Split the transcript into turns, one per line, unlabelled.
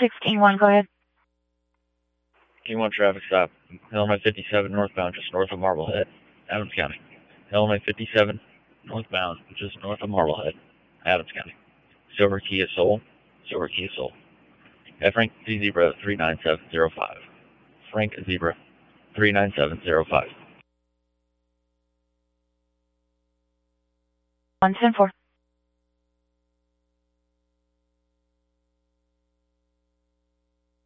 16-1, go ahead.
Q1 traffic stop. Illinois 57 northbound, just north of Marblehead, Adams County. Illinois 57 northbound, just north of Marblehead, Adams County. Silver Kia Soul. Silver Kia Soul. Frank Zebra 39705. Frank Zebra 39705.
110-4.